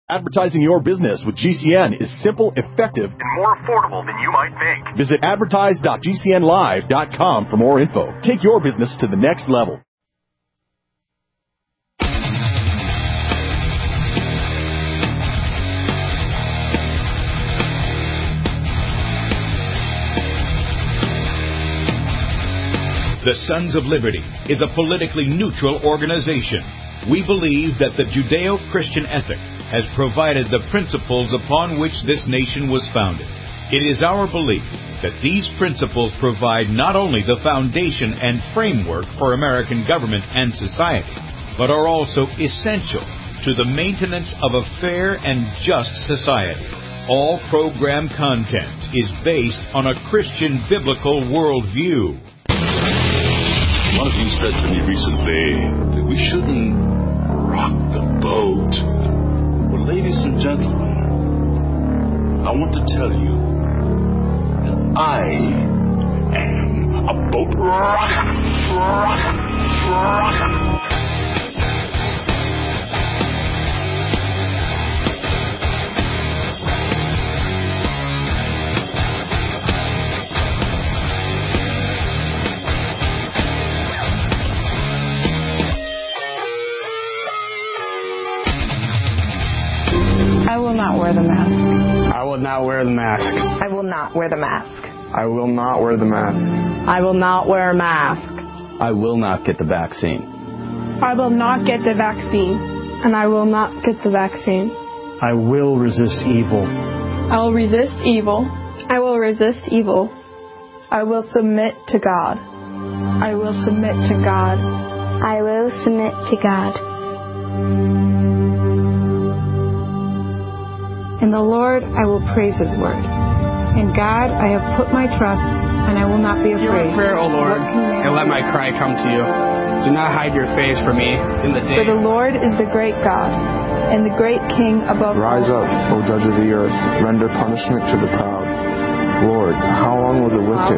Advertising your business with GCN is simple, effective, and more affordable than you might think. Visit advertise.gcnlive.com for more info. Take your business to the next level. The Sons of Liberty is a politically neutral organization. We believe that the Judeo-Christian ethic has provided the principles upon which this nation was founded. It is our belief that these principles provide not only the foundation and framework for American government and society, but are also essential to the maintenance of a fair and just society. All program content is based on a Christian biblical worldview. One of you said to me recently that we shouldn't rock the boat. Well, ladies and gentlemen, I want to tell you that I am a boat rocker. I will not wear the mask. I will not wear the mask. I will not wear the mask. I will not wear the mask. I will not wear a mask. I will not get the vaccine. I will not get the vaccine. And I will not get the vaccine. I will resist evil. I will resist evil. I will resist evil. I will submit to God. I will submit to God. I will submit to God. In the Lord I will praise His word. In God I have put my trust, and I will not be afraid. Hear my prayer, O Lord, and let my cry come to you. Do not hide your face from me in the day. For the Lord is the great God, and the great King above all. Rise up, O judge of the earth, render punishment to the proud. Lord, how long will the wicked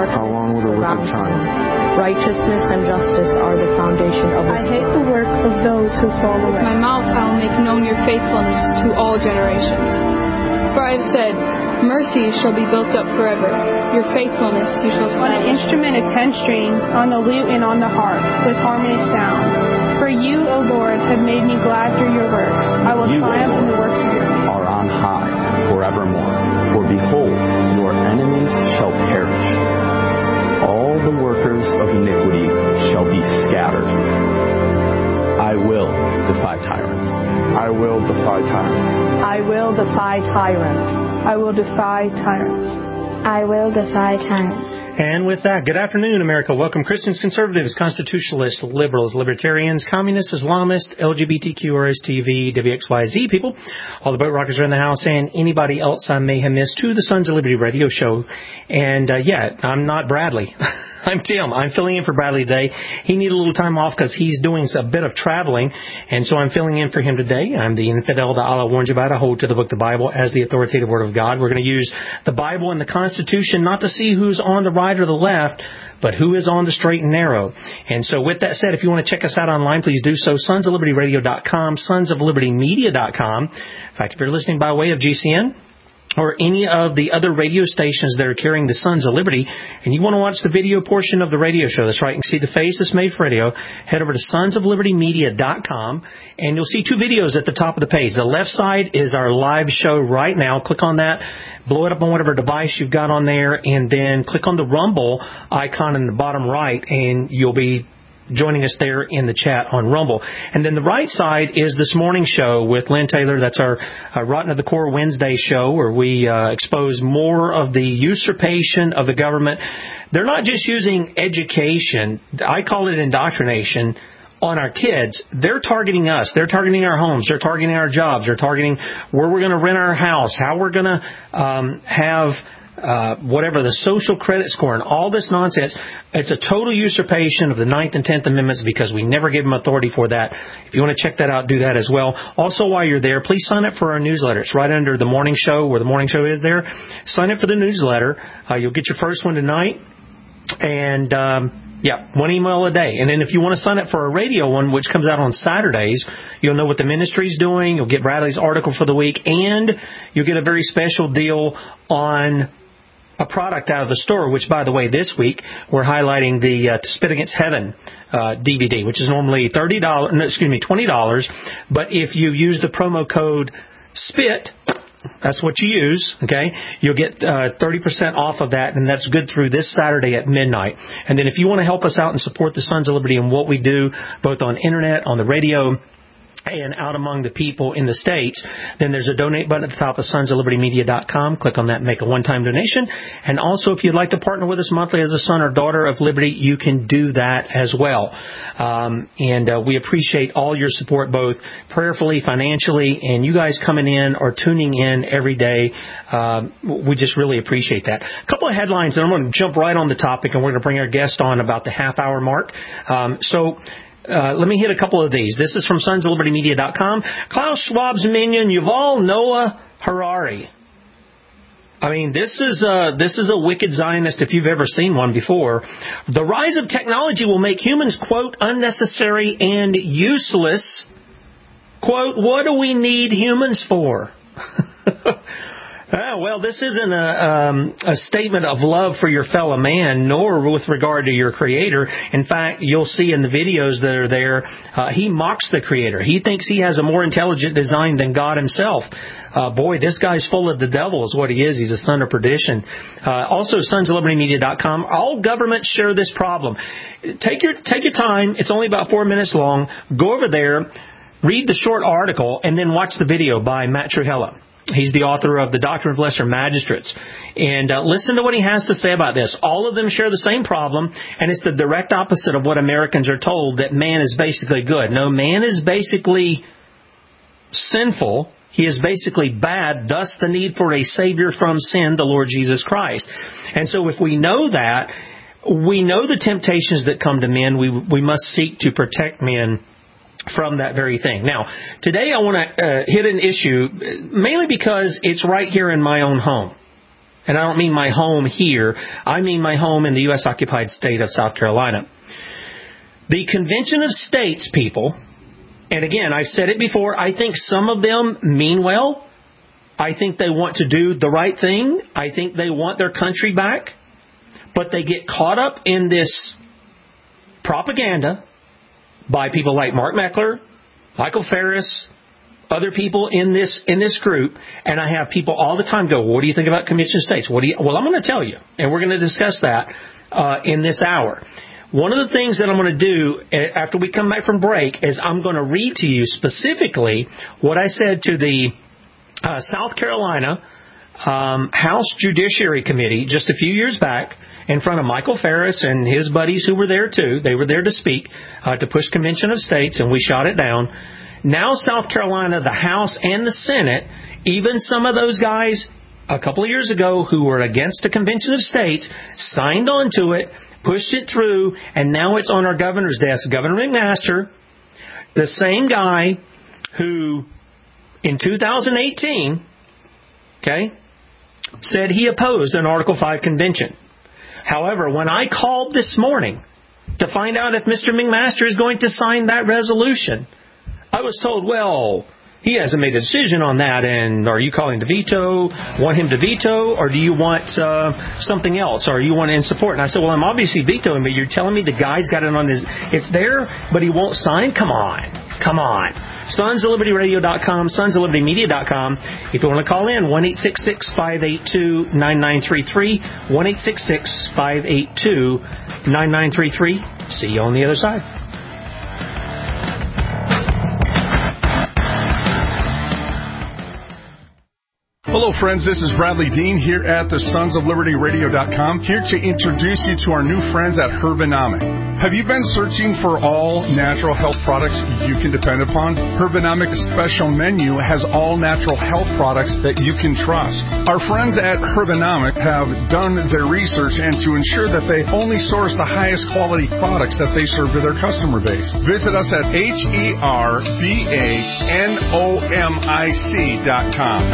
triumph? Righteousness and justice are the foundation of I His hate the work of those who fall away. My mouth I will make known your faithfulness to all generations. For I have said, mercy shall be built up forever. Your faithfulness you shall establish. On an instrument of 10 strings, on the lute and on the harp, with harmonious sound. For you, O Lord, have made me glad through your works. I will triumph in the works of your hands. Are on high forevermore. For behold, your enemies shall perish. All the workers of iniquity shall be scattered. I will defy tyrants. I will defy tyrants. I will defy tyrants. I will defy tyrants. I will defy tyrants. And with that, good afternoon, America. Welcome, Christians, conservatives, constitutionalists, liberals, libertarians, communists, Islamists, LGBTQ, RSTV, WXYZ people, all the boat rockers are in the house, and anybody else I may have missed to the Sons of Liberty radio show. And, I'm not Bradley. I'm Tim. I'm filling in for Bradley today. He needed a little time off because he's doing a bit of traveling, and so I'm filling in for him today. I'm the infidel that Allah warned you about. I hold to the book, the Bible, as the authoritative Word of God. We're going to use the Bible and the Constitution not to see who's on the right or the left, but who is on the straight and narrow. And so with that said, if you want to check us out online, please do so. sonsoflibertyradio.com, sonsoflibertymedia.com. In fact, if you're listening by way of GCN, or any of the other radio stations that are carrying the Sons of Liberty, and you want to watch the video portion of the radio show, that's right, you can see the face that's made for radio, head over to sonsoflibertymedia.com, and you'll see two videos at the top of the page. The left side is our live show right now. Click on that, blow it up on whatever device you've got on there, and then click on the Rumble icon in the bottom right, and you'll be joining us there in the chat on Rumble. And then the right side is this morning show with Lynn Taylor. That's our Rotten to the Core Wednesday show, where we expose more of the usurpation of the government. They're not just using education, I call it indoctrination, on our kids. They're targeting us. They're targeting our homes. They're targeting our jobs. They're targeting where we're going to rent our house, how we're going to have whatever, the social credit score and all this nonsense. It's a total usurpation of the 9th and 10th Amendments because we never gave them authority for that. If you want to check that out, do that as well. Also, while you're there, please sign up for our newsletter. It's right under the morning show, where the morning show is there. Sign up for the newsletter. You'll get your first one tonight. And Yeah, one email a day. And then if you want to sign up for a radio one, which comes out on Saturdays, you'll know what the ministry's doing. You'll get Bradley's article for the week, and you'll get a very special deal on a product out of the store, which, by the way, this week we're highlighting the To Spit Against Heaven DVD, which is normally $20. But if you use the promo code SPIT, that's what you use, okay? You'll get 30% off of that, and that's good through this Saturday at midnight. And then if you want to help us out and support the Sons of Liberty and what we do, both on internet, on the radio, and out among the people in the States, then there's a donate button at the top of sonsoflibertymedia.com. Click on that and make a one-time donation. And also, if you'd like to partner with us monthly as a son or daughter of Liberty, you can do that as well. And we appreciate all your support, both prayerfully, financially, and you guys coming in or tuning in every day. We just really appreciate that. A couple of headlines, and I'm going to jump right on the topic, and we're going to bring our guest on about the half-hour mark. Let me hit a couple of these. This is from sonsoflibertymedia.com. Klaus Schwab's minion, Yuval Noah Harari. I mean, this is a wicked Zionist if you've ever seen one before. The rise of technology will make humans, quote, unnecessary and useless. Quote, what do we need humans for? Well, this isn't a statement of love for your fellow man, nor with regard to your Creator. In fact, you'll see in the videos that are there, he mocks the Creator. He thinks he has a more intelligent design than God himself. Boy, this guy's full of the devil is what he is. He's a son of perdition. Also, sonsoflibertymedia.com. All governments share this problem. Take your time. It's only about 4 minutes long. Go over there, read the short article, and then watch the video by Matt Trujillo. He's the author of The Doctrine of Lesser Magistrates. And listen to what he has to say about this. All of them share the same problem, and it's the direct opposite of what Americans are told, that man is basically good. No, man is basically sinful. He is basically bad, thus the need for a Savior from sin, the Lord Jesus Christ. And so if we know that, we know the temptations that come to men. We must seek to protect men from that very thing. Now, today I want to hit an issue, mainly because it's right here in my own home. And I don't mean my home here. I mean my home in the U.S. occupied state of South Carolina. The Convention of States people, and again, I've said it before, I think some of them mean well. I think they want to do the right thing. I think they want their country back. But they get caught up in this propaganda by people like Mark Meckler, Michael Ferris, other people in this group, and I have people all the time go, well, what do you think about Convention of States? Well, I'm going to tell you, and we're going to discuss that in this hour. One of the things that I'm going to do after we come back from break is I'm going to read to you specifically what I said to the South Carolina House Judiciary Committee just a few years back, in front of Michael Ferris and his buddies who were there too. They were there to speak, to push Convention of States, and we shot it down. Now South Carolina, the House and the Senate, even some of those guys a couple of years ago who were against the Convention of States, signed on to it, pushed it through, and now it's on our governor's desk. Governor McMaster, the same guy who in 2018, said he opposed an Article 5 convention. However, when I called this morning to find out if Mr. McMaster is going to sign that resolution, I was told, well, he hasn't made a decision on that, and are you calling to veto, want him to veto, or do you want something else, or you want in support? And I said, well, I'm obviously vetoing, but you're telling me the guy's got it on his, it's there, but he won't sign? Come on. SonsofLibertyRadio.com, SonsofLibertyMedia.com. If you want to call in, 1-866-582-9933, 1-866-582-9933. See you on the other side. Hello, friends. This is Bradley Dean here at the SonsofLibertyRadio.com, here to introduce you to our new friends at Herbanomic. Have you been searching for all natural health products you can depend upon? Herbanomic's special menu has all natural health products that you can trust. Our friends at Herbanomic have done their research and to ensure that they only source the highest quality products that they serve to their customer base. Visit us at HERBANOMIC.com.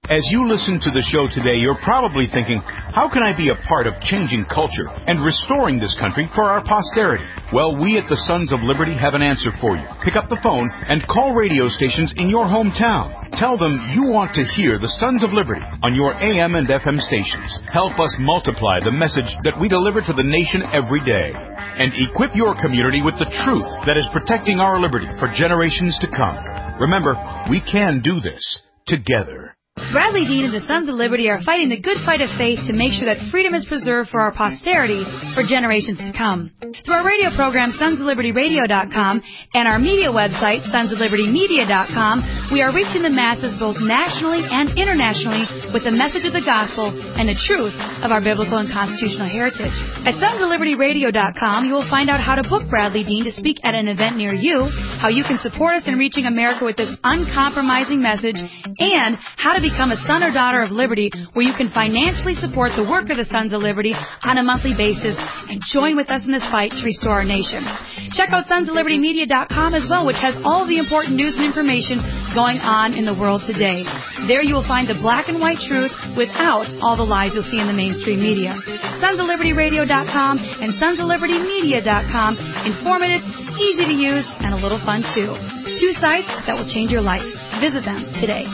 As you listen to the show today, you're probably thinking, how can I be a part of changing culture and restoring this country for our posterity? Well, we at the Sons of Liberty have an answer for you. Pick up the phone and call radio stations in your hometown. Tell them you want to hear the Sons of Liberty on your AM and FM stations. Help us multiply the message that we deliver to the nation every day. And equip your community with the truth that is protecting our liberty for generations to come. Remember, we can do this together. Bradley Dean and the Sons of Liberty are fighting the good fight of faith to make sure that freedom is preserved for our posterity for generations to come. Through our radio program, sonsoflibertyradio.com, and our media website, sonsoflibertymedia.com, we are reaching the masses both nationally and internationally with the message of the gospel and the truth of our biblical and constitutional heritage. At sonsoflibertyradio.com, you will find out how to book Bradley Dean to speak at an event near you, how you can support us in reaching America with this uncompromising message, and how to become a son or daughter of liberty, where you can financially support the work of the Sons of Liberty on a monthly basis and join with us in this fight to restore our nation. Check out sonsoflibertymedia.com as well, which has all the important news and information going on in the world today. There you will find the black and white truth without all the lies you'll see in the mainstream media. sonsoflibertyradio.com and sonsoflibertymedia.com. Informative, easy to use, and a little fun too. 2 sites that will change your life. Visit them today.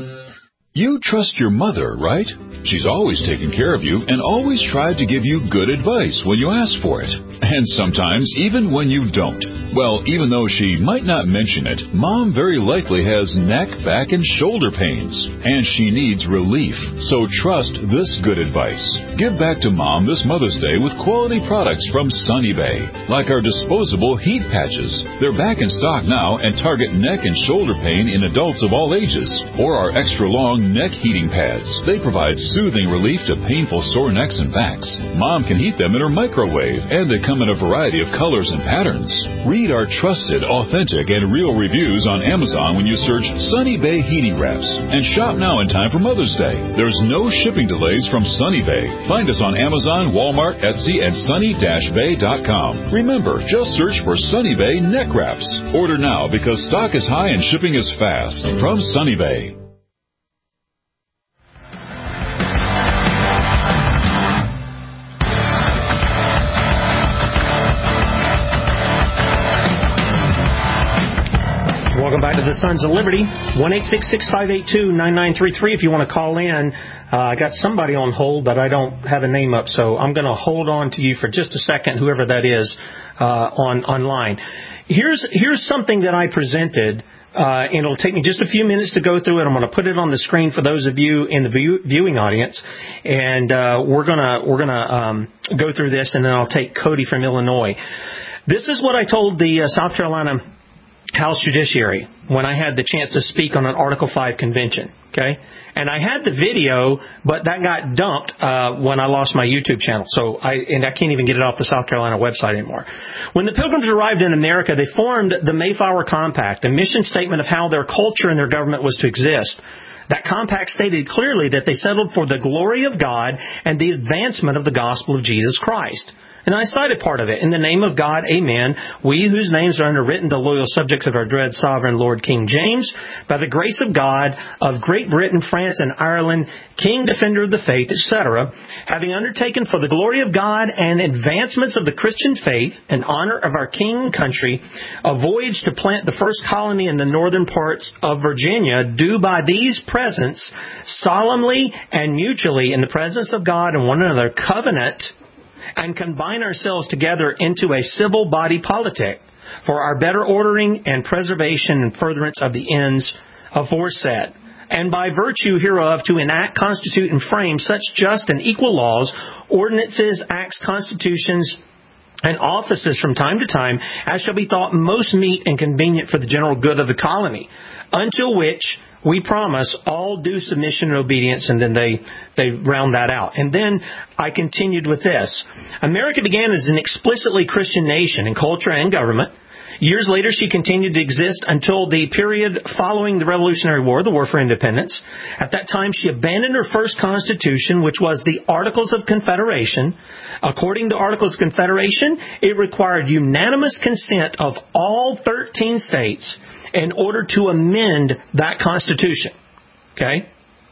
You trust your mother, right? She's always taken care of you and always tried to give you good advice when you ask for it. And sometimes even when you don't. Well, even though she might not mention it, Mom very likely has neck, back, and shoulder pains. And she needs relief. So trust this good advice. Give back to Mom this Mother's Day with quality products from Sunny Bay. Like our disposable heat patches. They're back in stock now and target neck and shoulder pain in adults of all ages. Or our extra long neck heating pads. They provide soothing relief to painful sore necks and backs. Mom can heat them in her microwave, and they come in a variety of colors and patterns. Read our trusted, authentic, and real reviews on Amazon when you search Sunny Bay Heating Wraps. And shop now in time for Mother's Day. There's no shipping delays from Sunny Bay. Find us on Amazon, Walmart, Etsy, and sunny-bay.com. Remember, just search for Sunny Bay Neck Wraps. Order now because stock is high and shipping is fast. From Sunny Bay. Welcome back to the Sons of Liberty. 1-866-582-9933 if you want to call in. I got somebody on hold, but I don't have a name up, so I'm going to hold on to you for just a second, whoever that is, online. Here's something that I presented, and it'll take me just a few minutes to go through it. I'm going to put it on the screen for those of you in the viewing audience, and we're gonna go through this, and then I'll take Cody from Illinois. This is what I told the South Carolina House Judiciary when I had the chance to speak on an Article 5 convention, okay? And I had the video, but that got dumped when I lost my YouTube channel. So I can't even get it off the South Carolina website anymore. When the Pilgrims arrived in America, they formed the Mayflower Compact, a mission statement of how their culture and their government was to exist. That compact stated clearly that they settled for the glory of God and the advancement of the gospel of Jesus Christ. And I cited part of it. In the name of God, amen. We whose names are underwritten, the loyal subjects of our dread sovereign Lord King James, by the grace of God, of Great Britain, France, and Ireland, King, defender of the faith, etc., having undertaken for the glory of God and advancements of the Christian faith and honor of our king and country, a voyage to plant the first colony in the northern parts of Virginia, do by these presents solemnly and mutually in the presence of God and one another covenant and combine ourselves together into a civil body politic for our better ordering and preservation and furtherance of the ends aforesaid, and by virtue hereof to enact, constitute, and frame such just and equal laws, ordinances, acts, constitutions, and offices from time to time as shall be thought most meet and convenient for the general good of the colony, until which we promise all due submission and obedience. And then they round that out. And then I continued with this. America began as an explicitly Christian nation in culture and government. Years later, she continued to exist until the period following the Revolutionary War, the War for Independence. At that time, she abandoned her first constitution, which was the Articles of Confederation. According to Articles of Confederation, it required unanimous consent of all 13 states in order to amend that constitution. Okay?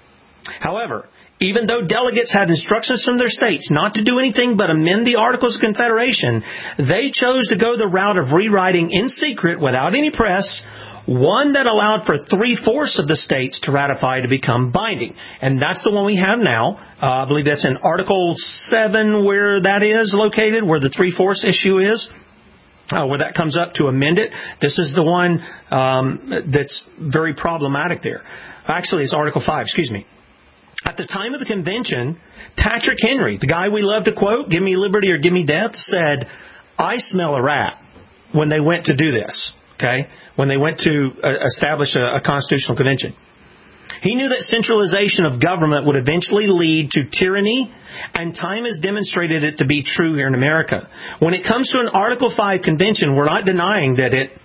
However, even though delegates had instructions from their states not to do anything but amend the Articles of Confederation, they chose to go the route of rewriting in secret without any press one that allowed for 3/4 of the states to ratify to become binding. And that's the one we have now. I believe that's in Article 7 where that is located, where the 3/4 issue is. Where that comes up to amend it. This is the one that's very problematic there. Actually, it's Article 5, excuse me. At the time of the convention, Patrick Henry, the guy we love to quote, "Give me liberty or give me death," said, "I smell a rat," when they went to do this, okay? When they went to establish a constitutional convention. He knew that centralization of government would eventually lead to tyranny, and time has demonstrated it to be true here in America. When it comes to an Article 5 convention, we're not denying that it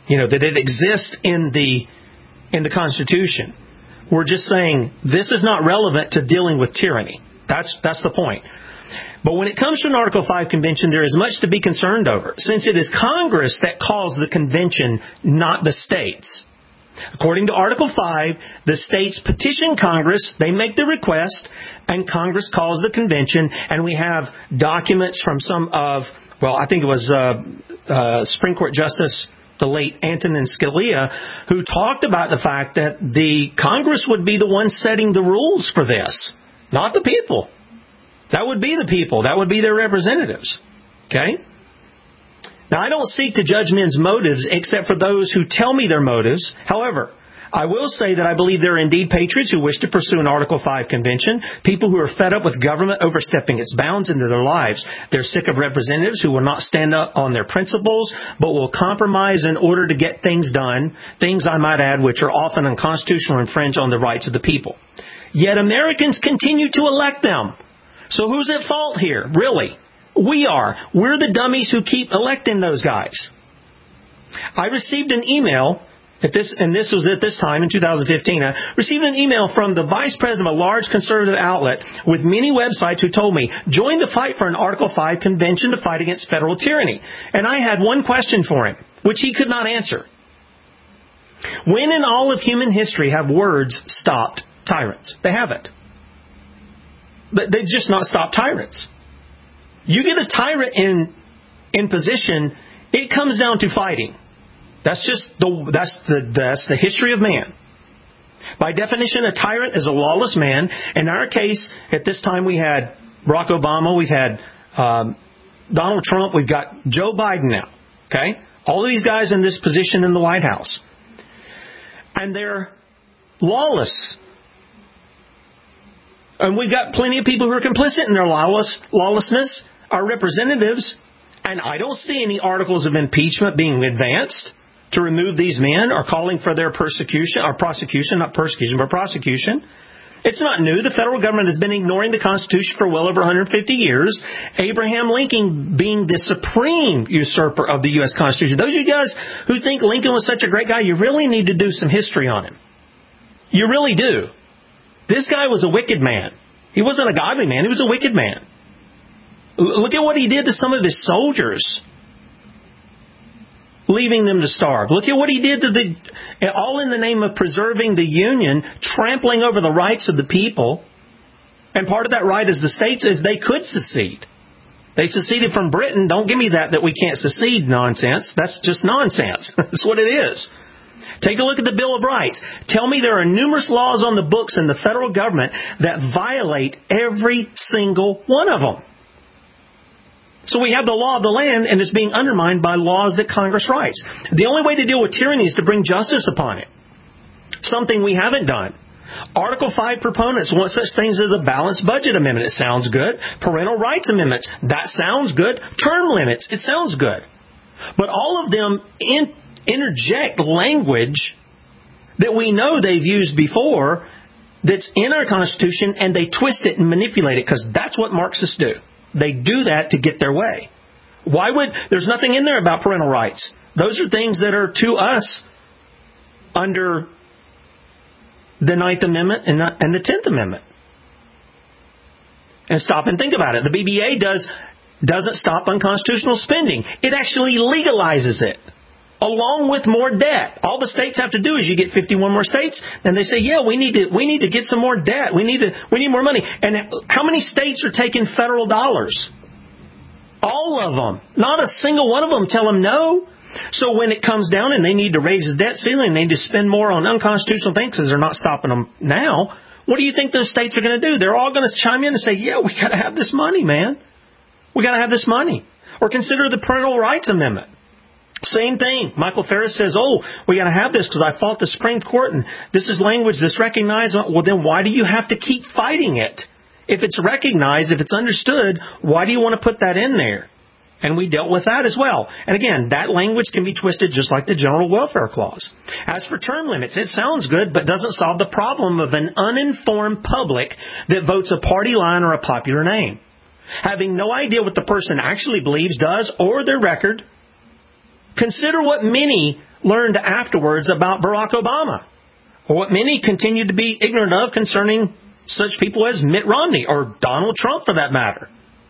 exists in the Constitution. We're just saying this is not relevant to dealing with tyranny. That's the point. But when it comes to an Article 5 convention, there is much to be concerned over, since it is Congress that calls the convention, not the states. According to Article 5, the states petition Congress, they make the request, and Congress calls the convention, and we have documents from some of, I think it was Supreme Court Justice, the late Antonin Scalia, who talked about the fact that the Congress would be the one setting the rules for this, not the people. That would be the people. That would be their representatives. Okay? Now, I don't seek to judge men's motives except for those who tell me their motives. However, I will say that I believe there are indeed patriots who wish to pursue an Article 5 convention, people who are fed up with government overstepping its bounds into their lives. They're sick of representatives who will not stand up on their principles, but will compromise in order to get things done, things I might add which are often unconstitutional and infringe on the rights of the people. Yet Americans continue to elect them. So who's at fault here, really? We are. We're the dummies who keep electing those guys. I received an email, and this was at this time in 2015, I received an email from the vice president of a large conservative outlet with many websites who told me, join the fight for an Article 5 convention to fight against federal tyranny. And I had one question for him, which he could not answer. When in all of human history have words stopped tyrants? They haven't. But they've just not stopped tyrants. You get a tyrant in position, it comes down to fighting. That's just that's the history of man. By definition, a tyrant is a lawless man. In our case, at this time, we had Barack Obama, we've had Donald Trump, we've got Joe Biden now. Okay, all of these guys in this position in the White House, and they're lawless. And we've got plenty of people who are complicit in their lawlessness, our representatives, and I don't see any articles of impeachment being advanced to remove these men or calling for their prosecution. It's not new. The federal government has been ignoring the Constitution for well over 150 years. Abraham Lincoln being the supreme usurper of the U.S. Constitution. Those of you guys who think Lincoln was such a great guy, you really need to do some history on him. You really do. This guy was a wicked man. He wasn't a godly man. He was a wicked man. Look at what he did to some of his soldiers, leaving them to starve. Look at what he did to all in the name of preserving the Union, trampling over the rights of the people. And part of that right as the states is they could secede. They seceded from Britain. Don't give me that we can't secede nonsense. That's just nonsense. That's what it is. Take a look at the Bill of Rights. Tell me there are numerous laws on the books in the federal government that violate every single one of them. So we have the law of the land, and it's being undermined by laws that Congress writes. The only way to deal with tyranny is to bring justice upon it. Something we haven't done. Article 5 proponents want such things as the Balanced Budget Amendment. It sounds good. Parental Rights Amendments. That sounds good. Term limits. It sounds good. But all of them interject language that we know they've used before that's in our Constitution, and they twist it and manipulate it because that's what Marxists do. They do that to get their way. There's nothing in there about parental rights. Those are things that are to us under the 9th Amendment and the 10th Amendment. And stop and think about it. The BBA doesn't stop unconstitutional spending. It actually legalizes it. along with more debt. All the states have to do is you get 51 more states, and they say, yeah, we need to get some more debt. We need more money. And how many states are taking federal dollars? All of them. Not a single one of them tell them no. So when it comes down and they need to raise the debt ceiling, they need to spend more on unconstitutional things because they're not stopping them now, what do you think those states are going to do? They're all going to chime in and say, yeah, we got to have this money, man. We got to have this money. Or consider the Parental Rights Amendment. Same thing. Michael Farris says, we got to have this because I fought the Supreme Court and this is language that's recognized. Well, then why do you have to keep fighting it? If it's recognized, if it's understood, why do you want to put that in there? And we dealt with that as well. And again, that language can be twisted just like the General Welfare Clause. As for term limits, it sounds good, but doesn't solve the problem of an uninformed public that votes a party line or a popular name. Having no idea what the person actually believes, does, or their record. Consider what many learned afterwards about Barack Obama, or what many continue to be ignorant of concerning such people as Mitt Romney, or Donald Trump for that matter.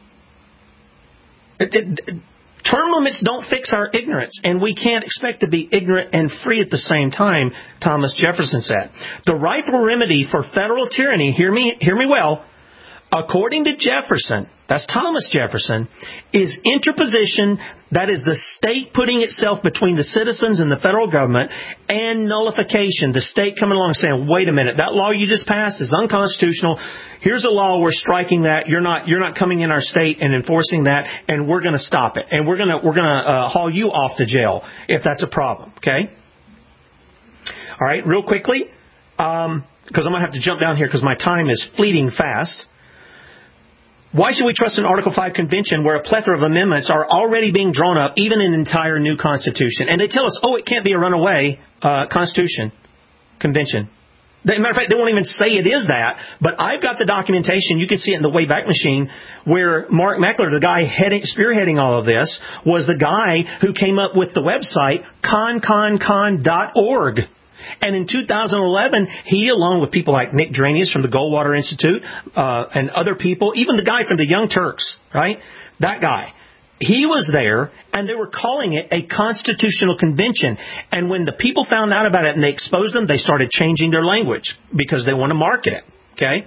Term limits don't fix our ignorance, and we can't expect to be ignorant and free at the same time, Thomas Jefferson said. The rightful remedy for federal tyranny, hear me well, according to Jefferson, that's Thomas Jefferson, is interposition, that is the state putting itself between the citizens and the federal government, and nullification, the state coming along saying, wait a minute, that law you just passed is unconstitutional. Here's a law, we're striking that. You're not coming in our state and enforcing that, and we're going to stop it. And we're going to haul you off to jail if that's a problem, okay? All right, real quickly, because I'm going to have to jump down here because my time is fleeting fast. Why should we trust an Article 5 convention where a plethora of amendments are already being drawn up, even an entire new constitution? And they tell us, it can't be a runaway convention. Matter of fact, they won't even say it is that. But I've got the documentation. You can see it in the Wayback Machine where Mark Meckler, the guy spearheading all of this, was the guy who came up with the website con.org. And in 2011, he, along with people like Nick Dranius from the Goldwater Institute and other people, even the guy from the Young Turks, right? That guy. He was there, and they were calling it a constitutional convention. And when the people found out about it and they exposed them, they started changing their language because they want to market it. Okay?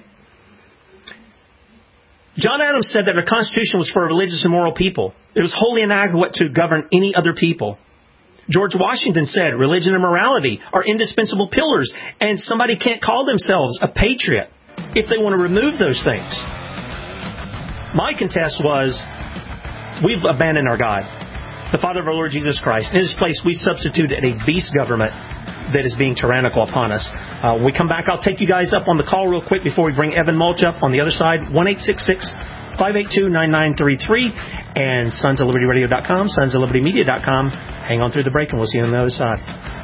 John Adams said that the Constitution was for religious and moral people. It was wholly inadequate to govern any other people. George Washington said religion and morality are indispensable pillars, and somebody can't call themselves a patriot if they want to remove those things. My contest was, we've abandoned our God, the Father of our Lord Jesus Christ. In His place, we substituted a beast government that is being tyrannical upon us. When we come back, I'll take you guys up on the call real quick before we bring Evan Mulch up on the other side, 1-866-582-9933, and sonsoflibertyradio.com, sonsoflibertymedia.com. Hang on through the break, and we'll see you on the other side.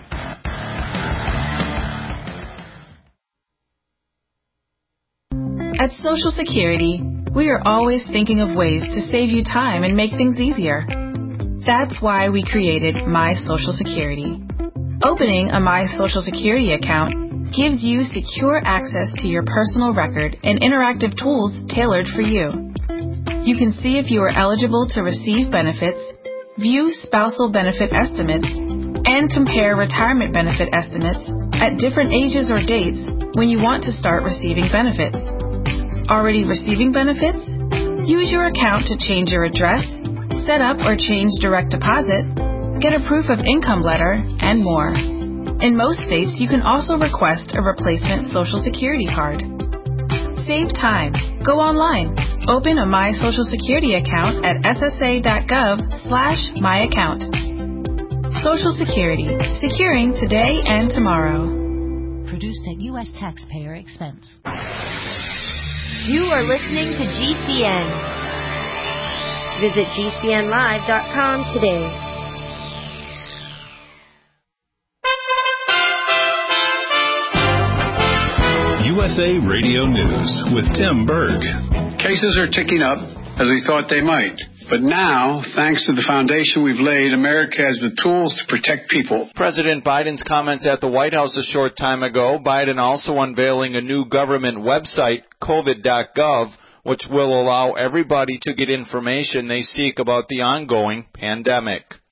At Social Security, we are always thinking of ways to save you time and make things easier. That's why we created My Social Security. Opening a My Social Security account gives you secure access to your personal record and interactive tools tailored for you. You can see if you are eligible to receive benefits, view spousal benefit estimates, and compare retirement benefit estimates at different ages or dates when you want to start receiving benefits. Already receiving benefits? Use your account to change your address, set up or change direct deposit, get a proof of income letter, and more. In most states, you can also request a replacement Social Security card. Save time. Go online. Open a My Social Security account at ssa.gov/myaccount. Social Security. Securing today and tomorrow. Produced at U.S. taxpayer expense. You are listening to GCN. Visit GCNlive.com today. USA Radio News with Tim Berg. Cases are ticking up as we thought they might. But now, thanks to the foundation we've laid, America has the tools to protect people. President Biden's comments at the White House a short time ago. Biden also unveiling a new government website, covid.gov, which will allow everybody to get information they seek about the ongoing pandemic.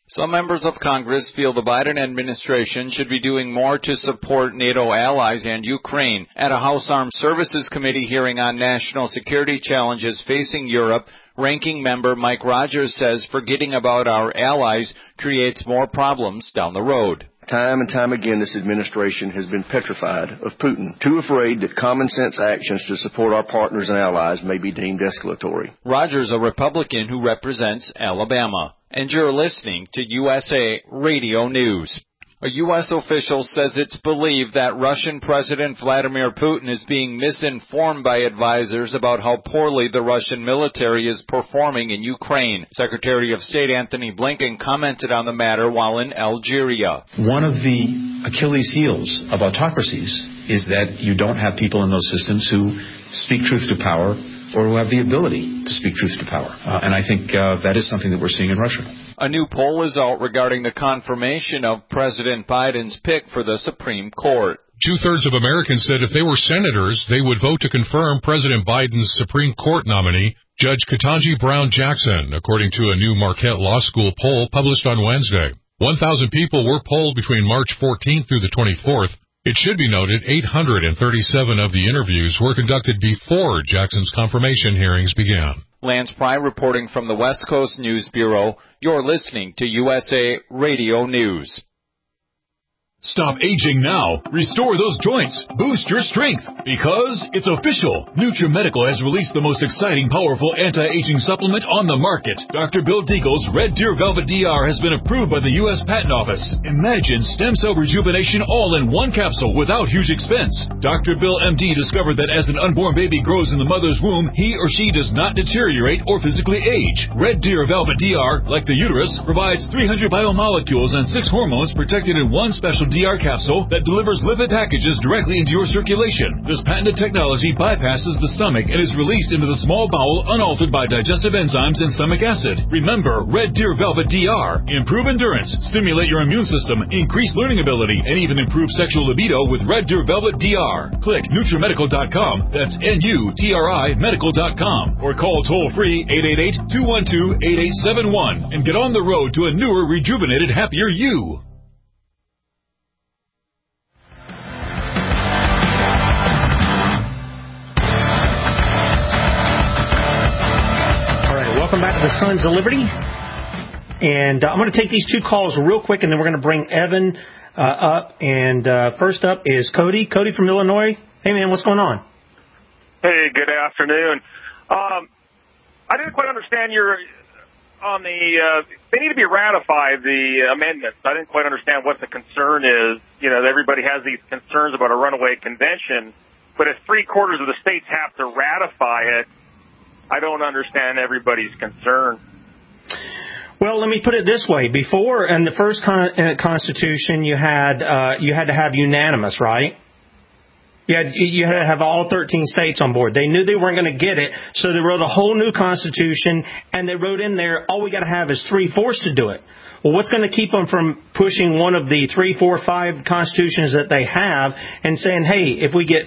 Some members of Congress feel the Biden administration should be doing more to support NATO allies and Ukraine. At a House Armed Services Committee hearing on national security challenges facing Europe, Ranking Member Mike Rogers says forgetting about our allies creates more problems down the road. Time and time again, this administration has been petrified of Putin, too afraid that common sense actions to support our partners and allies may be deemed escalatory. Rogers, a Republican who represents Alabama. And you're listening to USA Radio News. A U.S. official says it's believed that Russian President Vladimir Putin is being misinformed by advisors about how poorly the Russian military is performing in Ukraine. Secretary of State Antony Blinken commented on the matter while in Algeria. One of the Achilles heels of autocracies is that you don't have people in those systems who speak truth to power or who have the ability to speak truth to power. And I think that is something that we're seeing in Russia. A new poll is out regarding the confirmation of President Biden's pick for the Supreme Court. 2/3 of Americans said if they were senators, they would vote to confirm President Biden's Supreme Court nominee, Judge Ketanji Brown Jackson, according to a new Marquette Law School poll published on Wednesday. 1,000 people were polled between March 14th through the 24th. It should be noted 837 of the interviews were conducted before Jackson's confirmation hearings began. Lance Pry reporting from the West Coast News Bureau. You're listening to USA Radio News. Stop aging now. Restore those joints. Boost your strength. Because it's official. NutriMedical has released the most exciting, powerful anti-aging supplement on the market. Dr. Bill Deagle's Red Deer Velvet DR has been approved by the U.S. Patent Office. Imagine stem cell rejuvenation all in one capsule without huge expense. Dr. Bill MD discovered that as an unborn baby grows in the mother's womb, he or she does not deteriorate or physically age. Red Deer Velvet DR, like the uterus, provides 300 biomolecules and 6 hormones protected in one special DR capsule that delivers lipid packages directly into your circulation. This patented technology bypasses the stomach and is released into the small bowel unaltered by digestive enzymes and stomach acid. Remember, Red Deer Velvet DR. Improve endurance, stimulate your immune system, increase learning ability, and even improve sexual libido with Red Deer Velvet DR. Click NutriMedical.com, that's NUTRI Medical.com, or call toll-free 888-212-8871 and get on the road to a newer, rejuvenated, happier you. Welcome back to the Sons of Liberty. And I'm going to take these two calls real quick, and then we're going to bring Evan up. And first up is Cody. Cody from Illinois. Hey, man, what's going on? Hey, good afternoon. I didn't quite understand your on the they need to be ratified, the amendments. I didn't quite understand what the concern is. You know, everybody has these concerns about a runaway convention, but if 3/4 of the states have to ratify it, I don't understand everybody's concern. Well, let me put it this way. Before, in the first Constitution, you had to have unanimous, right? You had to have all 13 states on board. They knew they weren't going to get it, so they wrote a whole new Constitution, and they wrote in there, all we got to have is 3/4 to do it. Well, what's going to keep them from pushing one of the 3, 4, 5 constitutions that they have and saying, hey, if we get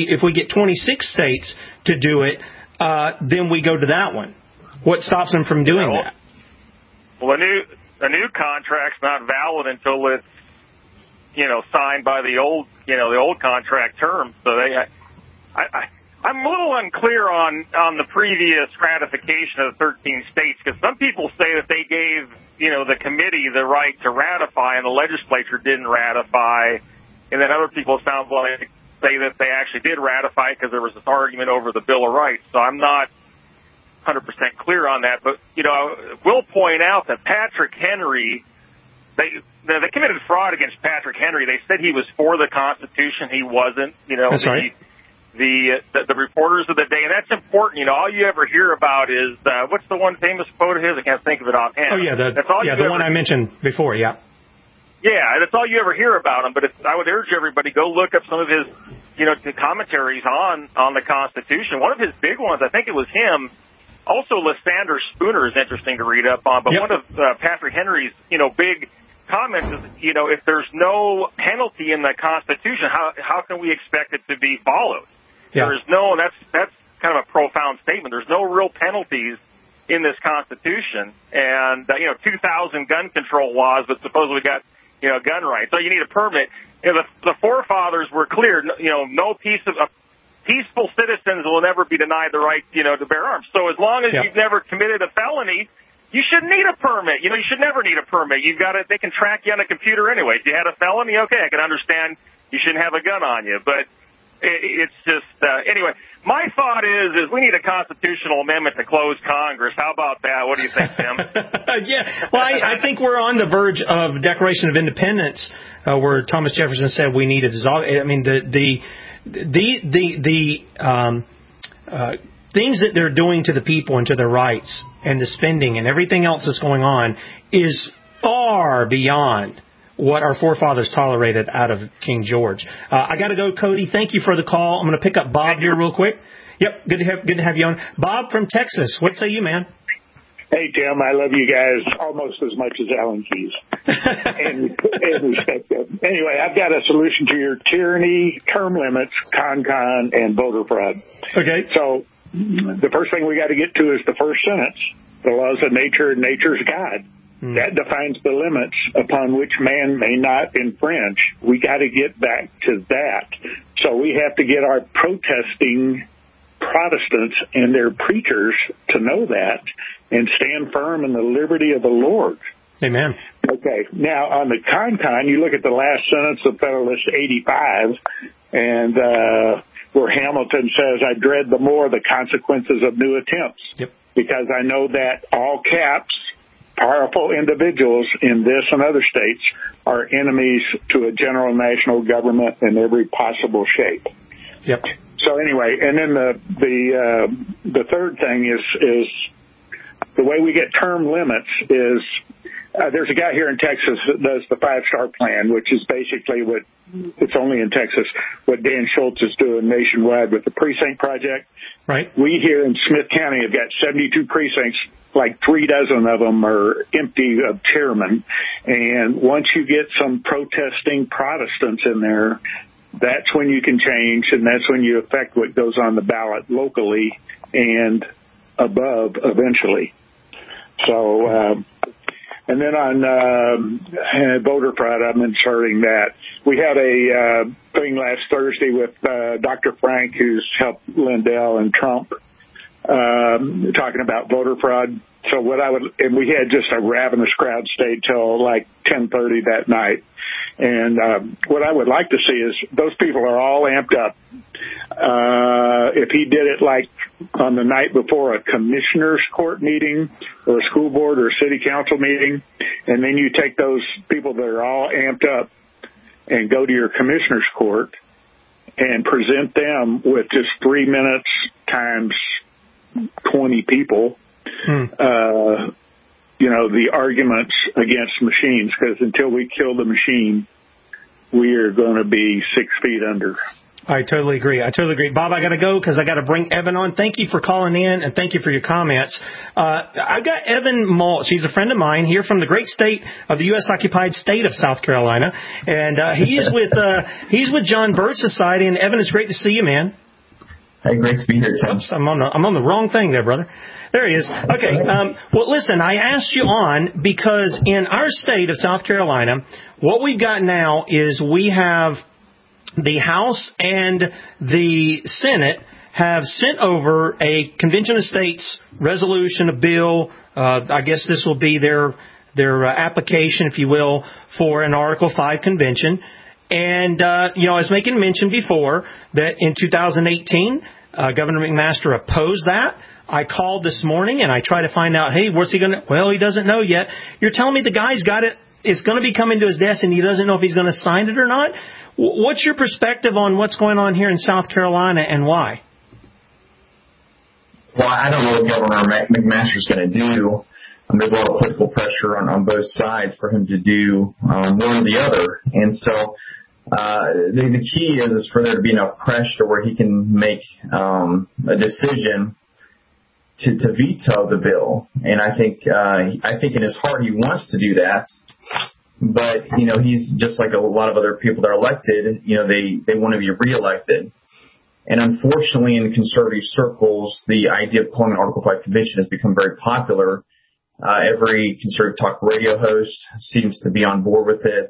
26 states to do it, then we go to that one? What stops them from doing that? Well, a new contract's not valid until it's, signed by the old contract terms. So I'm a little unclear on the previous ratification of the 13 states, because some people say that they gave, the committee the right to ratify and the legislature didn't ratify, and then other people sound like say that they actually did ratify because there was this argument over the Bill of Rights. So I'm not 100% clear on that. But, I will point out that Patrick Henry, they committed fraud against Patrick Henry. They said he was for the Constitution. He wasn't. That's right. The reporters of the day, and that's important. All you ever hear about is, what's the one famous quote of his? I can't think of it offhand. Oh, yeah, the one I mentioned before, yeah. Yeah, that's all you ever hear about him. But I would urge everybody, go look up some of his, commentaries on the Constitution. One of his big ones, I think it was him. Also, Lysander Spooner is interesting to read up on. But one of Patrick Henry's, big comments is, if there's no penalty in the Constitution, how can we expect it to be followed? Yeah. There is no, that's kind of a profound statement. There's no real penalties in this Constitution, and 2,000 gun control laws, but supposedly we got gun rights. So you need a permit. The forefathers were clear. Peaceful citizens will never be denied the right to bear arms. So as long as you've never committed a felony, you shouldn't need a permit. You should never need a permit. They can track you on a computer anyway. If you had a felony, okay, I can understand you shouldn't have a gun on you, but it's just anyway. My thought is we need a constitutional amendment to close Congress. How about that? What do you think, Tim? Yeah, well, I think we're on the verge of Declaration of Independence, where Thomas Jefferson said we need to dissolve. I mean, the things that they're doing to the people and to their rights and the spending and everything else that's going on is far beyond what our forefathers tolerated out of King George. I got to go, Cody. Thank you for the call. I'm going to pick up Bob here real quick. Yep, good to have you on. Bob from Texas. What say you, man? Hey, Tim, I love you guys almost as much as Alan Keyes. and respect them. Anyway, I've got a solution to your tyranny, term limits, con, and voter fraud. Okay. So the first thing we got to get to is the first sentence. The laws of nature and nature's God. That defines the limits upon which man may not infringe. We got to get back to that. So we have to get our protesting Protestants and their preachers to know that and stand firm in the liberty of the Lord. Amen. Okay. Now, on the con, you look at the last sentence of Federalist 85, and where Hamilton says, I dread the more the consequences of new attempts. Yep. Because I know that all caps, powerful individuals in this and other states are enemies to a general national government in every possible shape. Yep. So anyway, and then the third thing is the way we get term limits is there's a guy here in Texas that does the 5-star plan, which is basically it's only in Texas, what Dan Schultz is doing nationwide with the precinct project. Right. We here in Smith County have got 72 precincts. Like 3 dozen of them are empty of chairmen. And once you get some protesting Protestants in there, that's when you can change, and that's when you affect what goes on the ballot locally and above eventually. So, and then on voter fraud, I'm inserting that. We had a thing last Thursday with Dr. Frank, who's helped Lindell and Trump, talking about voter fraud. So and we had just a ravenous crowd stayed till like 10:30 that night. And what I would like to see is those people are all amped up. If he did it like on the night before a commissioner's court meeting or a school board or a city council meeting, and then you take those people that are all amped up and go to your commissioner's court and present them with just 3 minutes times 20 people, the arguments against machines, because until we kill the machine, we are going to be 6 feet under. I totally agree. Bob, I got to go because I got to bring Evan on. Thank you for calling in, and thank you for your comments. I've got Evan Maltz. He's a friend of mine here from the great state of the U.S.-occupied state of South Carolina, and he's with John Birch Society. And Evan, it's great to see you, man. Hey, great to be here, Tim. Oops, I'm on the wrong thing there, brother. There he is. Okay. Well, listen, I asked you on because in our state of South Carolina, what we've got now is we have the House and the Senate have sent over a Convention of States resolution, a bill. I guess this will be their application, if you will, for an Article 5 convention. And, I was making mention before that in 2018, Governor McMaster opposed that. I called this morning and I tried to find out, hey, what's he going to, well, he doesn't know yet. You're telling me the guy's got it, it's going to be coming to his desk and he doesn't know if he's going to sign it or not? What's your perspective on what's going on here in South Carolina and why? Well, I don't know what Governor McMaster's going to do. There's a lot of political pressure on both sides for him to do one or the other. And so the key is for there to be enough pressure where he can make a decision to veto the bill. And I think in his heart he wants to do that. But, he's just like a lot of other people that are elected, they want to be reelected. And unfortunately, in conservative circles, the idea of calling an Article 5 convention has become very popular. Every conservative talk radio host seems to be on board with it.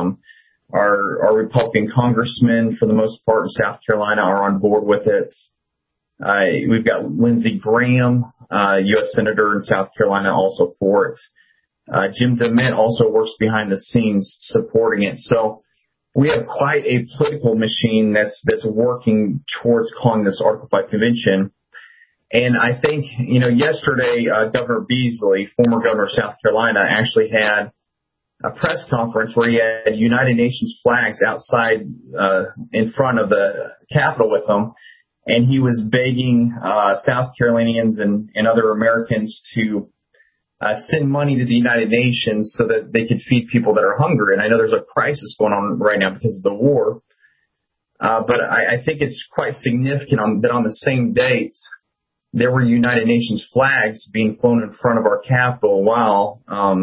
Our Republican congressmen, for the most part, in South Carolina are on board with it. We've got Lindsey Graham, U.S. Senator in South Carolina, also for it. Jim DeMint also works behind the scenes supporting it. So we have quite a political machine that's working towards calling this Article 5 convention. And I think, yesterday, Governor Beasley, former governor of South Carolina, actually had a press conference where he had United Nations flags outside, in front of the Capitol with him. And he was begging, South Carolinians and other Americans to, send money to the United Nations so that they could feed people that are hungry. And I know there's a crisis going on right now because of the war. But I think it's quite significant that on the same dates, there were United Nations flags being flown in front of our Capitol while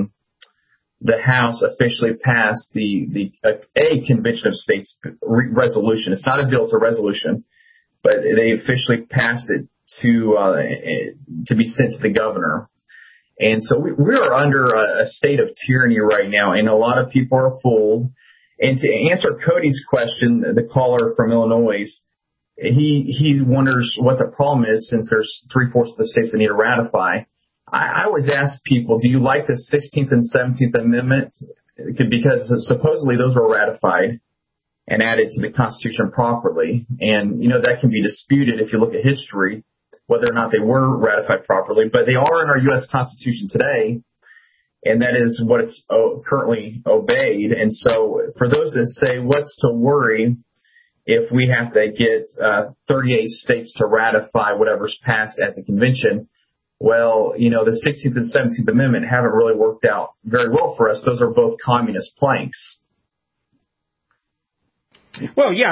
the House officially passed a Convention of States resolution. It's not a bill, it's a resolution, but they officially passed it to be sent to the governor. And so we are under a state of tyranny right now, and a lot of people are fooled. And to answer Cody's question, the caller from Illinois, he wonders what the problem is since there's 3/4 of the states that need to ratify. I always ask people, do you like the 16th and 17th Amendment? Because supposedly those were ratified and added to the Constitution properly. And, that can be disputed if you look at history, whether or not they were ratified properly. But they are in our U.S. Constitution today, and that is what it's currently obeyed. And so for those that say, what's to worry if we have to get 38 states to ratify whatever's passed at the convention? Well, the 16th and 17th Amendment haven't really worked out very well for us. Those are both communist planks. Well, yeah,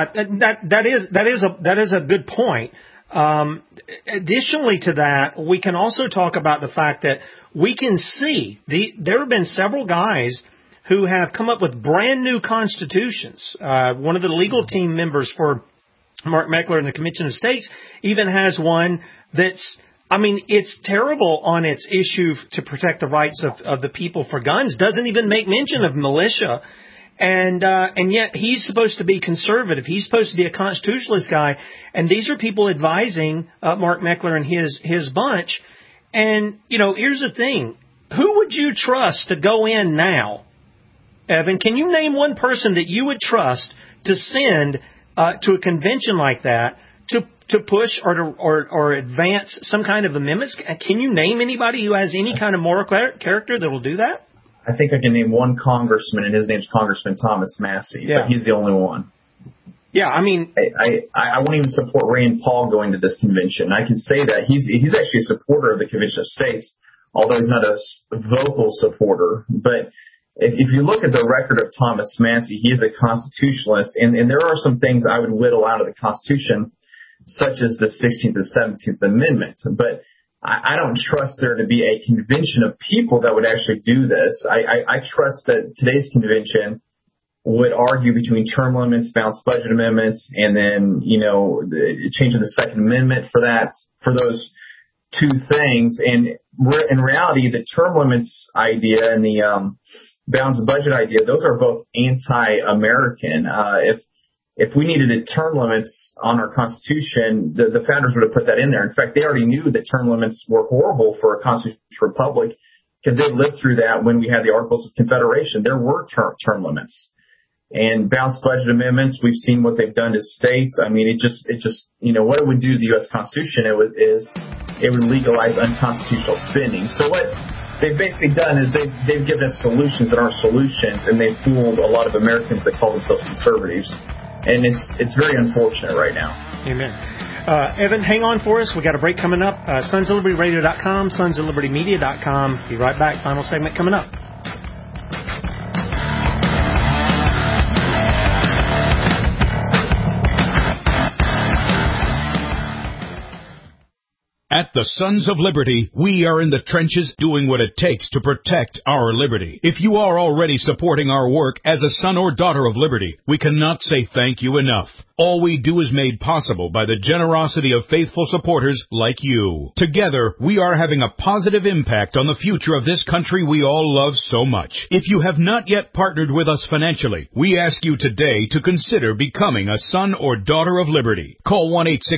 that is a good point. Additionally to that, we can also talk about the fact that we can see there have been several guys who have come up with brand new constitutions. One of the legal team members for Mark Meckler in the Convention of States even has one that's, it's terrible on its issue to protect the rights of the people for guns. Doesn't even make mention of militia. And yet he's supposed to be conservative. He's supposed to be a constitutionalist guy. And these are people advising Mark Meckler and his bunch. And, here's the thing. Who would you trust to go in now? Evan, can you name one person that you would trust to send to a convention like that to push or advance some kind of amendments? Can you name anybody who has any kind of moral character that will do that? I think I can name one congressman, and his name's Congressman Thomas Massey, but he's the only one. Yeah, I won't even support Rand Paul going to this convention. I can say that he's actually a supporter of the Convention of States, although he's not a vocal supporter. But if you look at the record of Thomas Massey, he is a constitutionalist, and there are some things I would whittle out of the Constitution, such as the 16th and 17th Amendment. But I don't trust there to be a convention of people that would actually do this. I trust that today's convention would argue between term limits, balanced budget amendments, and then, the change of the Second Amendment for those two things. And in reality, the term limits idea and the balanced budget idea, those are both anti-American. If we needed a term limits on our Constitution, the founders would have put that in there. In fact, they already knew that term limits were horrible for a constitutional republic because they lived through that when we had the Articles of Confederation. There were term limits. And balanced budget amendments, we've seen what they've done to states. It just what it would do to the U.S. Constitution it would legalize unconstitutional spending. So what they've basically done is they've given us solutions that aren't solutions, and they've fooled a lot of Americans that call themselves conservatives. And it's very unfortunate right now. Amen. Evan, hang on for us. We got a break coming up. SonsOfLibertyRadio.com, SonsOfLibertyMedia.com. Be right back. Final segment coming up. At the Sons of Liberty, we are in the trenches doing what it takes to protect our liberty. If you are already supporting our work as a son or daughter of liberty, we cannot say thank you enough. All we do is made possible by the generosity of faithful supporters like you. Together, we are having a positive impact on the future of this country we all love so much. If you have not yet partnered with us financially, we ask you today to consider becoming a son or daughter of liberty. Call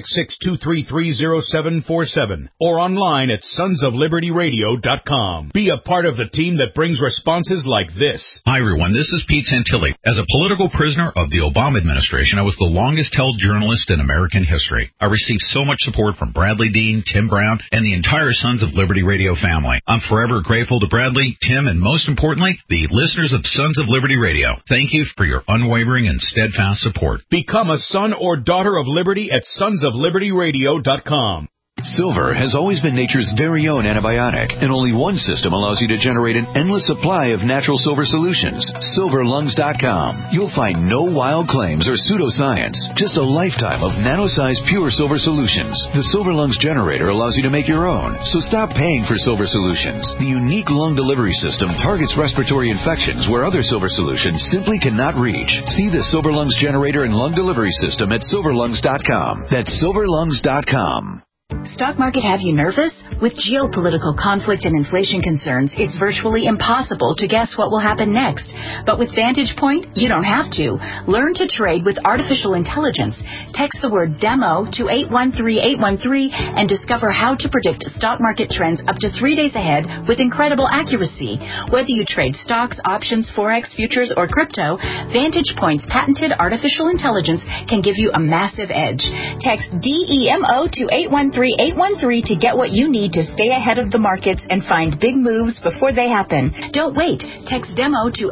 1-866-233-0747 or online at sonsoflibertyradio.com. Be a part of the team that brings responses like this. Hi, everyone. This is Pete Santilli. As a political prisoner of the Obama administration, I was the longest-held journalist in American history. I received so much support from Bradley Dean, Tim Brown, and the entire Sons of Liberty Radio family. I'm forever grateful to Bradley, Tim, and most importantly, the listeners of Sons of Liberty Radio. Thank you for your unwavering and steadfast support. Become a son or daughter of liberty at sonsoflibertyradio.com. Silver has always been nature's very own antibiotic, and only one system allows you to generate an endless supply of natural silver solutions. SilverLungs.com. You'll find no wild claims or pseudoscience, just a lifetime of nano-sized pure silver solutions. The Silver Lungs generator allows you to make your own, so stop paying for silver solutions. The unique lung delivery system targets respiratory infections where other silver solutions simply cannot reach. See the Silver Lungs generator and lung delivery system at SilverLungs.com. That's SilverLungs.com. Stock market have you nervous? With geopolitical conflict and inflation concerns, it's virtually impossible to guess what will happen next. But with Vantage Point, you don't have to. Learn to trade with artificial intelligence. Text the word DEMO to 813813 and discover how to predict stock market trends up to 3 days ahead with incredible accuracy. Whether you trade stocks, options, forex, futures, or crypto, Vantage Point's patented artificial intelligence can give you a massive edge. Text DEMO to 813813 to get what you need to stay ahead of the markets and find big moves before they happen. Don't wait. Text DEMO to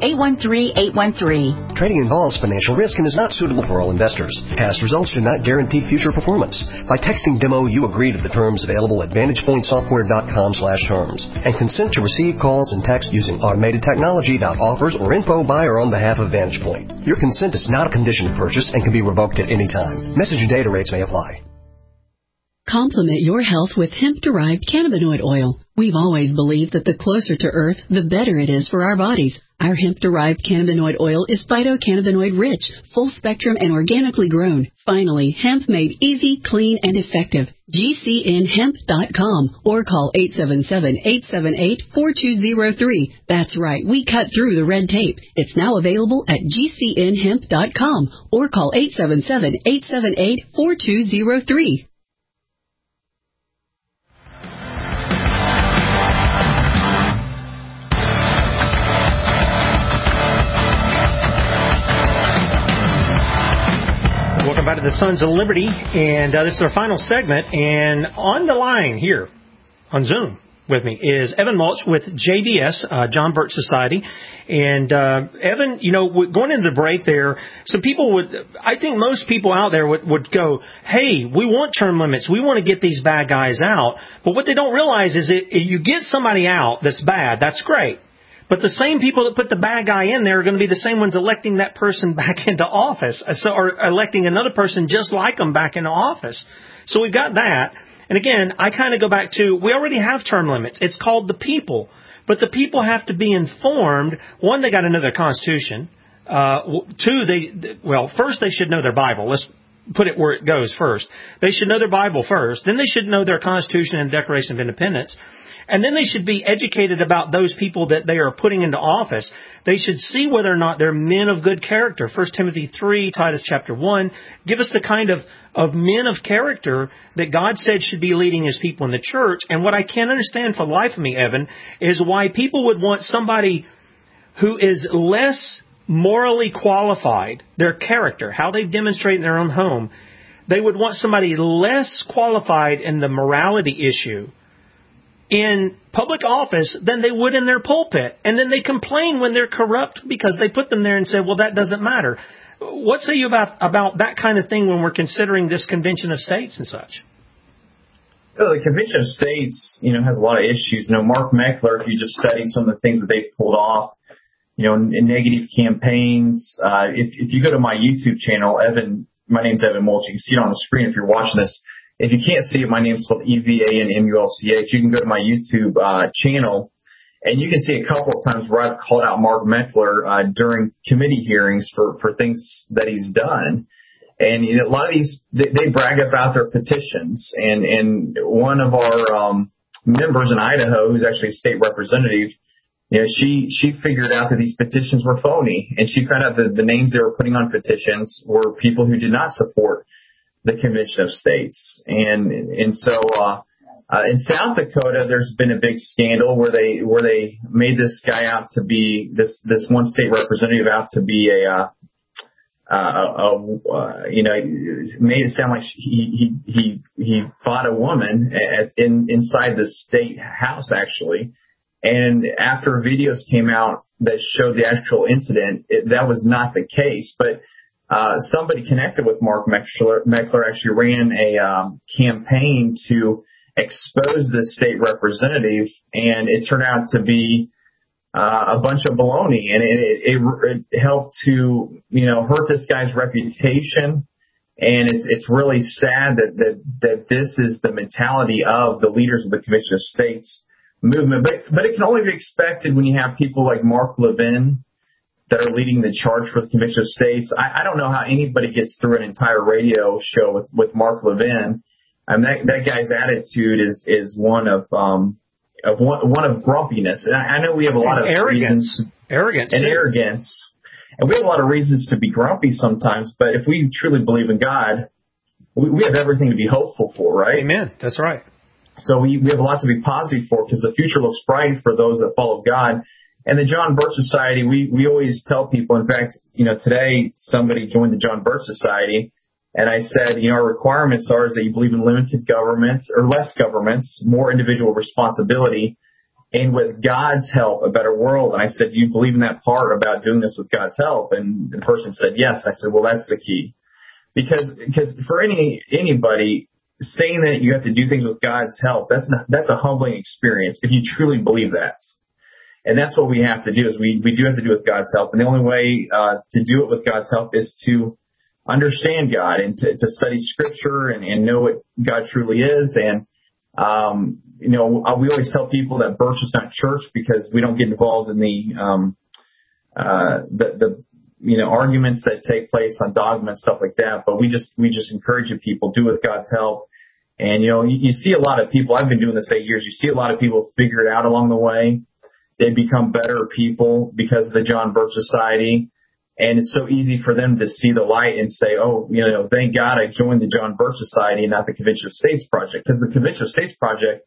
813813. Trading involves financial risk and is not suitable for all investors. Past results do not guarantee future performance. By texting DEMO, you agree to the terms available at VantagePointSoftware.com/terms and consent to receive calls and text using automated technology. Offers or info by or on behalf of Vantage Point. Your consent is not a condition of purchase and can be revoked at any time. Message and data rates may apply. Complement your health with hemp-derived cannabinoid oil. We've always believed that the closer to Earth, the better it is for our bodies. Our hemp-derived cannabinoid oil is phytocannabinoid-rich, full-spectrum, and organically grown. Finally, hemp made easy, clean, and effective. GCNhemp.com or call 877-878-4203. That's right, we cut through the red tape. It's now available at GCNhemp.com or call 877-878-4203. Welcome back to the Sons of Liberty, and this is our final segment. And on the line here on Zoom with me is Evan Mulch with JBS, John Birch Society. And Evan, you know, going into the break there, some people I think most people out there would go, hey, we want term limits. We want to get these bad guys out. But what they don't realize is that if you get somebody out that's bad, that's great. But the same people that put the bad guy in there are going to be the same ones electing that person back into office, or electing another person just like them back into office. So we've got that. And again, I kind of go back to, we already have term limits. It's called the people. But the people have to be informed. One, they got to know their Constitution. Two, first they should know their Bible. Let's put it where it goes first. They should know their Bible first. Then they should know their Constitution and Declaration of Independence. And then they should be educated about those people that they are putting into office. They should see whether or not they're men of good character. 1 Timothy 3, Titus chapter 1, give us the kind of men of character that God said should be leading His people in the church. And what I can't understand for the life of me, Evan, is why people would want somebody who is less morally qualified, their character, how they demonstrate in their own home. They would want somebody less qualified in the morality issue in public office than they would in their pulpit. And then they complain when they're corrupt because they put them there and say, well, that doesn't matter. What say you about that kind of thing when we're considering this Convention of States and such? Well, the Convention of States, has a lot of issues. Mark Meckler, if you just study some of the things that they've pulled off, in negative campaigns. If you go to my YouTube channel, my name's Evan Mulch. You can see it on the screen if you're watching this. If you can't see it, my name's spelled EVANMULCH. You can go to my YouTube channel, and you can see a couple of times where I've called out Mark Meckler during committee hearings for things that he's done. And a lot of these, they brag about their petitions. And one of our members in Idaho, who's actually a state representative, she figured out that these petitions were phony, and she found out that the names they were putting on petitions were people who did not support the Convention of States. And so in South Dakota, there's been a big scandal where they made this guy out to be this one state representative out to be made it sound like he fought a woman inside the state house, actually. And after videos came out that showed the actual incident, that was not the case. But somebody connected with Mark Meckler actually ran a campaign to expose this state representative, and it turned out to be a bunch of baloney, and it helped to hurt this guy's reputation. And it's really sad that this is the mentality of the leaders of the Convention of States movement. But it can only be expected when you have people like Mark Levin that are leading the charge for the Convention of States. I don't know how anybody gets through an entire radio show with Mark Levin. That guy's attitude is one of grumpiness. And I know we have a lot of arrogance, and we have a lot of reasons to be grumpy sometimes. But if we truly believe in God, we have everything to be hopeful for, right? Amen. That's right. So we have a lot to be positive for, because the future looks bright for those that follow God. And the John Birch Society, we always tell people. In fact, today somebody joined the John Birch Society. And I said, our requirements are is that you believe in limited governments or less governments, more individual responsibility, and with God's help, a better world. And I said, do you believe in that part about doing this with God's help? And the person said, yes. I said, well, that's the key. Because for anybody saying that you have to do things with God's help, that's a humbling experience if you truly believe that. And that's what we have to do, is we do have to do with God's help. And the only way to do it with God's help is to understand God and to study Scripture and know what God truly is. And, we always tell people that Birch is not church because we don't get involved in the arguments that take place on dogma and stuff like that. But we just encourage people, do it with God's help. And, you see a lot of people, I've been doing this 8 years, you see a lot of people figure it out along the way. They become better people because of the John Birch Society. And it's so easy for them to see the light and say, oh, thank God I joined the John Birch Society and not the Convention of States Project. Because the Convention of States Project,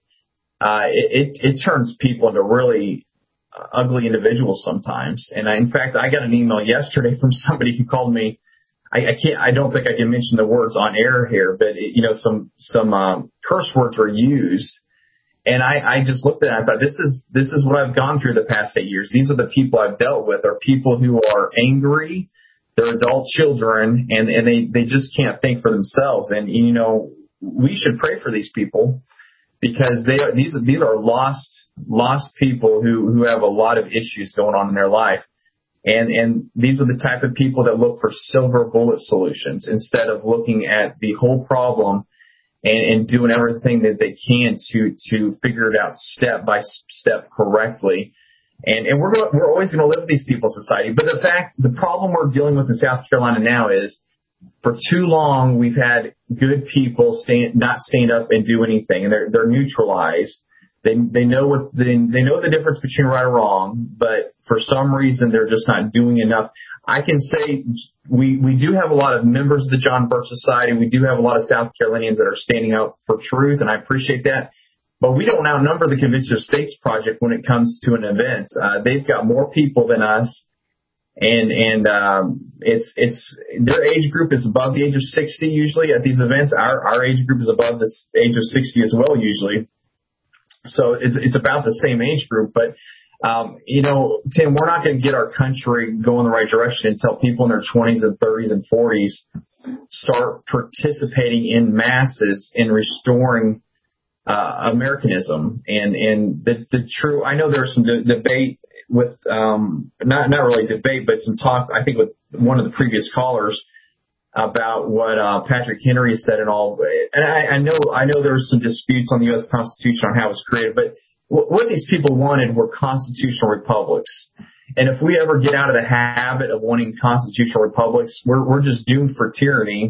it turns people into really ugly individuals sometimes. And in fact, I got an email yesterday from somebody who called me. I don't think I can mention the words on air here, but some curse words were used. And I just looked at it and I thought, this is what I've gone through the past 8 years. These are the people I've dealt with, are people who are angry, they're adult children, and they just can't think for themselves. And, we should pray for these people, because these are lost people who have a lot of issues going on in their life. And these are the type of people that look for silver bullet solutions instead of looking at the whole problem and doing everything that they can to figure it out step by step correctly. And we're always going to live with these people in society. But the problem we're dealing with in South Carolina now is, for too long we've had good people not stand up and do anything, and they're neutralized. They know the difference between right or wrong, but for some reason they're just not doing enough. I can say we do have a lot of members of the John Birch Society. We do have a lot of South Carolinians that are standing up for truth, and I appreciate that. But we don't outnumber the Convention of States Project when it comes to an event. They've got more people than us, and it's their age group is above the age of 60 usually at these events. Our age group is above the age of 60 as well usually. So it's about the same age group, but Tim, we're not going to get our country going the right direction until people in their 20s and 30s and 40s start participating in masses in restoring Americanism. And the true, I know there's some debate with, not really debate, but some talk, I think, with one of the previous callers about what Patrick Henry said and all. And I know there were some disputes on the U.S. Constitution on how it was created, but what these people wanted were constitutional republics. And if we ever get out of the habit of wanting constitutional republics, we're just doomed for tyranny.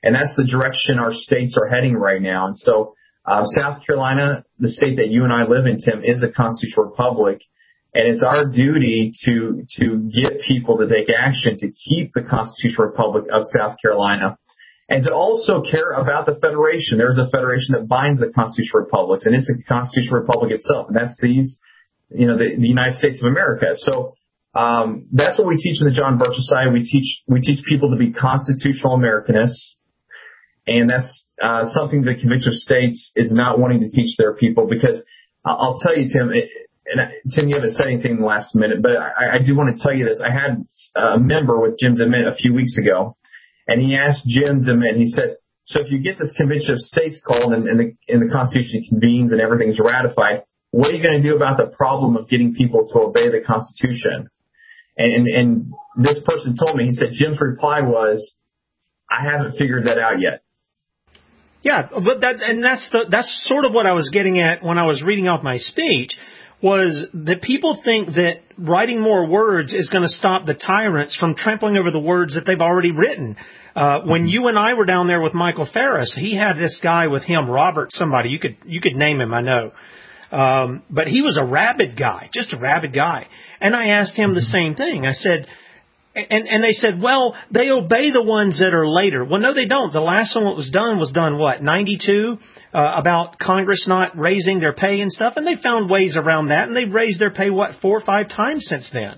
And that's the direction our states are heading right now. And so South Carolina, the state that you and I live in, Tim, is a constitutional republic. And it's our duty to get people to take action to keep the constitutional republic of South Carolina, and to also care about the federation. There's a federation that binds the constitutional republics, and it's a constitutional republic itself, and that's the United States of America. So that's what we teach in the John Birch Society. We teach people to be constitutional Americanists, and that's something the Convention of States is not wanting to teach their people, because I'll tell you, Tim. Tim, you haven't said anything in the last minute, but I do want to tell you this. I had a member with Jim DeMint a few weeks ago, and he asked Jim DeMint, he said, so if you get this Convention of States called and the Constitution convenes and everything's ratified, what are you going to do about the problem of getting people to obey the Constitution? And this person told me, he said, Jim's reply was, I haven't figured that out yet. Yeah, but that's sort of what I was getting at when I was reading off my speech. Was that people think that writing more words is going to stop the tyrants from trampling over the words that they've already written. When you and I were down there with Michael Ferris, he had this guy with him, Robert somebody. You could name him, I know. But he was a rabid guy, just a rabid guy. And I asked him the same thing. I said, and they said, well, they obey the ones that are later. Well, no, they don't. The last one that was done, what, 92? About Congress not raising their pay and stuff, and they found ways around that, and they've raised their pay, 4 or 5 times since then,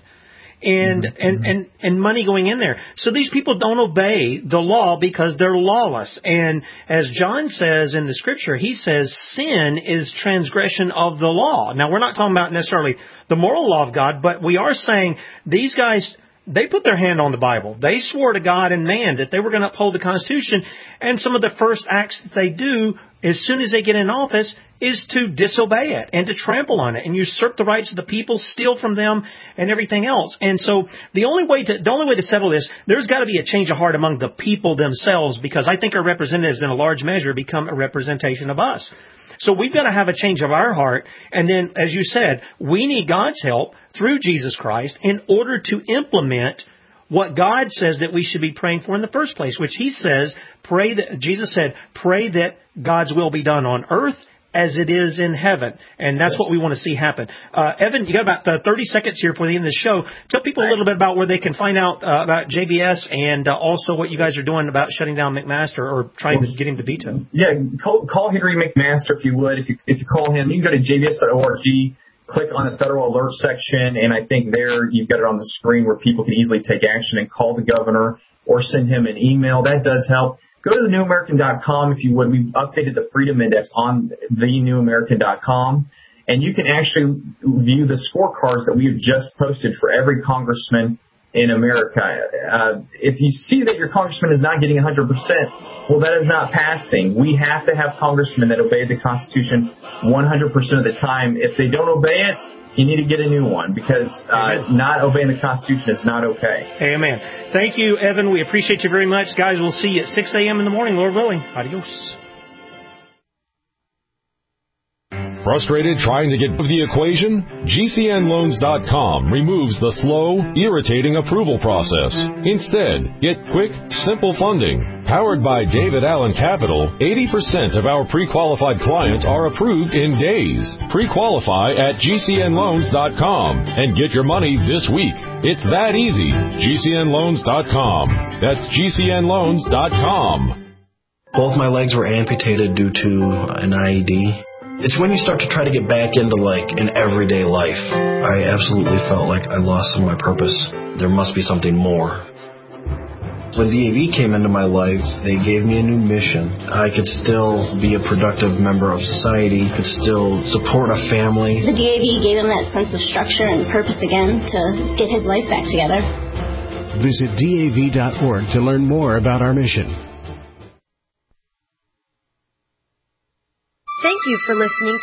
and money going in there. So these people don't obey the law because they're lawless. And as John says in the Scripture, he says sin is transgression of the law. Now, we're not talking about necessarily the moral law of God, but we are saying these guys, they put their hand on the Bible. They swore to God and man that they were going to uphold the Constitution, and some of the first acts that they do as soon as they get in office is to disobey it and to trample on it and usurp the rights of the people, steal from them, and everything else. And so the only way to settle this, there's got to be a change of heart among the people themselves, because I think our representatives in a large measure become a representation of us. So we've got to have a change of our heart. And then, as you said, we need God's help through Jesus Christ in order to implement what God says that we should be praying for in the first place, which He says, Jesus said, pray that God's will be done on earth as it is in heaven. And that's what we want to see happen. Evan, you got about 30 seconds here for the end of the show. Tell people a little bit about where they can find out about JBS and also what you guys are doing about shutting down McMaster or trying to get him to veto. Yeah, call Henry McMaster if you would. If you call him, you can go to jbs.org. Click on the federal alert section, and I think there you've got it on the screen where people can easily take action and call the governor or send him an email. That does help. Go to thenewamerican.com if you would. We've updated the Freedom Index on thenewamerican.com, and you can actually view the scorecards that we have just posted for every congressman in America. If you see that your congressman is not getting 100%, well, that is not passing. We have to have congressmen that obey the Constitution 100% of the time. If they don't obey it, you need to get a new one, because not obeying the Constitution is not okay. Amen. Thank you, Evan. We appreciate you very much. Guys, we'll see you at 6 a.m. in the morning, Lord willing. Adios. Frustrated trying to get out of the equation? GCNloans.com removes the slow, irritating approval process. Instead, get quick, simple funding. Powered by David Allen Capital, 80% of our pre-qualified clients are approved in days. Pre-qualify at GCNloans.com and get your money this week. It's that easy. GCNloans.com. That's GCNloans.com. Both my legs were amputated due to an IED. It's when you start to try to get back into, an everyday life. I absolutely felt like I lost some of my purpose. There must be something more. When DAV came into my life, they gave me a new mission. I could still be a productive member of society, could still support a family. The DAV gave him that sense of structure and purpose again to get his life back together. Visit DAV.org to learn more about our mission. Thank you for listening